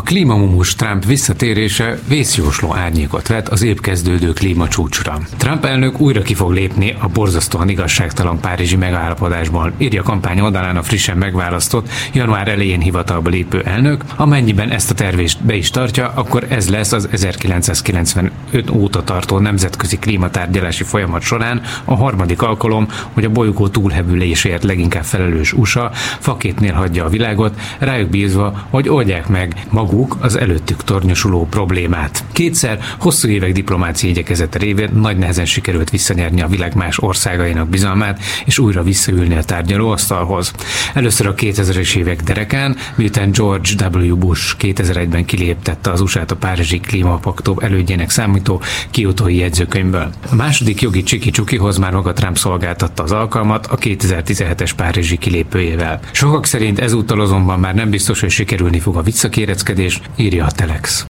klímamumus Trump visszatérése vészjósló árnyékot vet az épp kezdődő klímacsúcsra. Trump elnök újra ki fog lépni a borzasztóan igazságtalan párizsi megállapodásból, írja a kampány oldalán a frissen megválasztott, január elején hivatalba lépő elnök. Amennyiben ezt a tervést be is tartja, akkor ez lesz az 1995 óta tartó nemzetközi klímatárgyalási folyamat során a harmadik alkalom, hogy a bolygó túlhevüléséért leginkább felelős USA fakétnél hagyja a világot, rájuk bízva, hogy oldják meg maguk az előttük tornyosuló problémát. Kétszer hosszú évek diplomáciai igyekezete révén nagy nehezen sikerült visszanyerni a világ más országainak bizalmát, és újra visszaülni a tárgyalóasztalhoz. Először a 2000-es évek derekán, miután George W. Bush 2001-ben kiléptette az USA-t a Párizsi Klímapaktum elődjének számító Kiotói jegyzőkönyvből. A második jogi csiki-csukihoz már maga Trump szolgáltatta az alkalmat a 2017-es párizsi kilépőjével. Sokak szerint ezúttal azonban már nem biztos, hogy sikerülni fog a visszakéreckedés, írja a Telex.